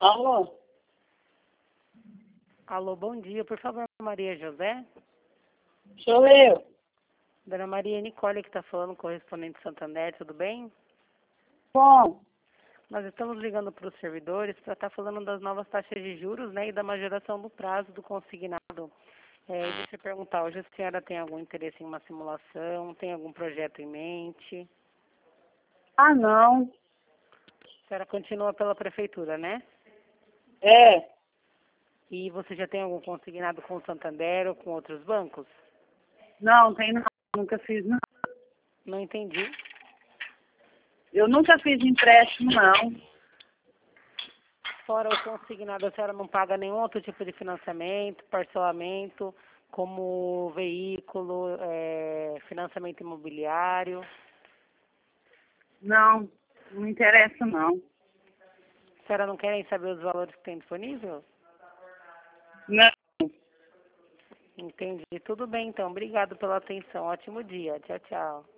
Alô? Alô, bom dia. Por favor, Maria José? Sou eu. Dona Maria Nicole que está falando, correspondente Santander, tudo bem? Bom, Nós estamos ligando para os servidores para estar falando das novas taxas de juros, né, e da majoração do prazo do consignado. Deixa eu perguntar, hoje a senhora tem algum interesse em uma simulação? Tem algum projeto em mente? não. A senhora continua pela prefeitura, né? É. E você já tem algum consignado com o Santander ou com outros bancos? Não, tem não. Nunca fiz, não. Não entendi. Eu nunca fiz empréstimo, não. Fora o consignado, a senhora não paga nenhum outro tipo de financiamento, parcelamento, como veículo, financiamento imobiliário? Não, não me interessa, não. A senhora não quer nem saber os valores que tem disponível? Não. Entendi. Tudo bem, então. Obrigado pela atenção. Ótimo dia. Tchau, tchau.